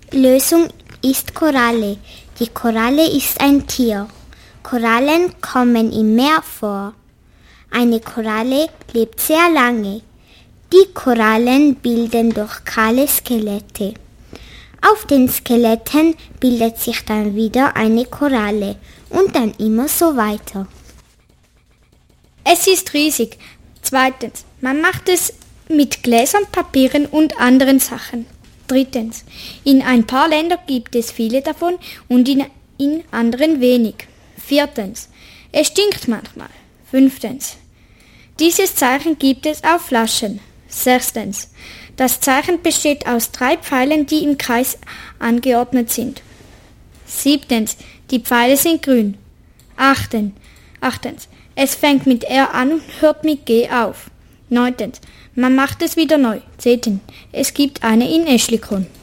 Lösung ist Koralle. Die Koralle ist ein Tier. Korallen kommen im Meer vor. Eine Koralle lebt sehr lange. Die Korallen bilden durch kahle Skelette. Auf den Skeletten bildet sich dann wieder eine Koralle und dann immer so weiter. Es ist riesig. 2. Man macht es mit Gläsern, Papieren und anderen Sachen. 3. In ein paar Ländern gibt es viele davon und in anderen wenig. 4. Es stinkt manchmal. 5. Dieses Zeichen gibt es auf Flaschen. 6. Das Zeichen besteht aus 3 Pfeilen, die im Kreis angeordnet sind. 7. Die Pfeile sind grün. 8. Es fängt mit R an und hört mit G auf. 9. Man macht es wieder neu. 10. Es gibt eine in Eschlikon.